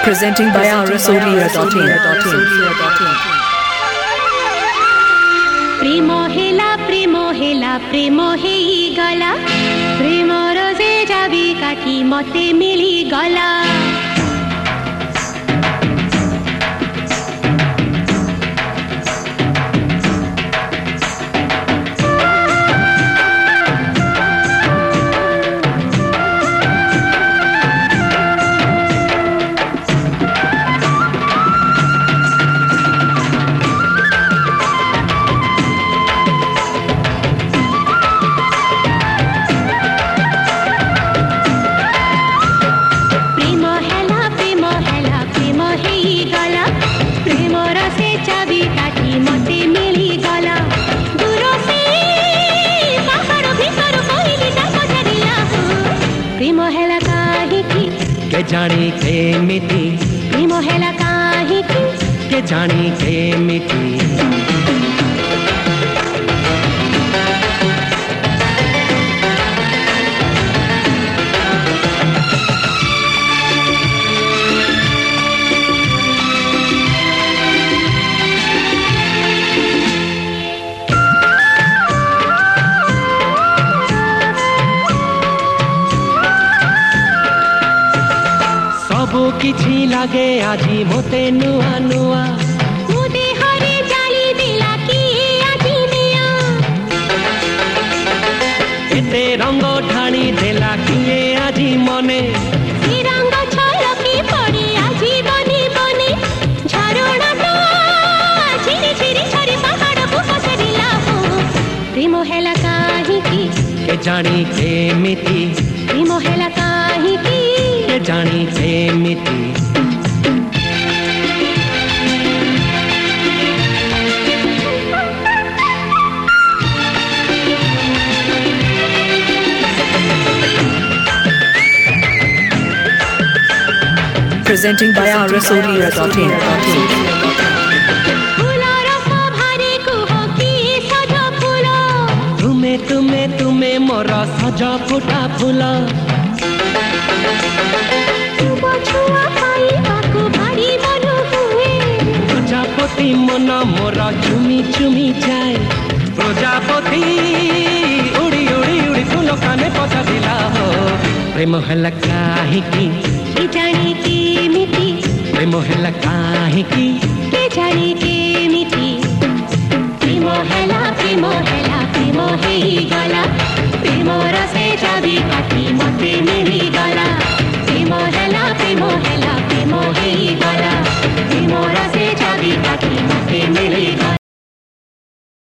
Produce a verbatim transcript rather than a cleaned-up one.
Presenting by arasodia dot in. प्रेम हेला प्रेम हेला प्रेम हेई गला प्रेम रोजे जाबी काठी मते मिली गला के जानी के मिटी प्रेम हेला काहे की के जानी के मिटी किछि लागे आजी मोते नुआ नुआ मुदे हरे जाली दिला की आजी निया एते रंग ढाणी देला किए आजी मने सी रंग छलकी पड़ी आजी बनी बनी झरଣା तो छिरी छिरी छरी पहाड़ को पसरिला हो प्रेम हेला काहे की के जानी के मिटी प्रेम हेला काहे की के जानी के मिटी Presenting by arasodia dot in. तुमे तुमे तुमे मोरा सजा फुटा फूला प्रजापति मना मोरा चुमी चुमी जाए प्रजापति उड़ी उड़ी उड़ी फूल काने पचा दिला हो प्रेम हेला काहे की के जानी के मिटी प्रेम हेला काहे की के जानी के मिटी प्रेम हेला प्रेम हेला प्रेम हेई गला प्रेम रसे जाबी काठी मते मिली गला प्रेम हेला प्रेम हेला प्रेम हेई गला प्रेम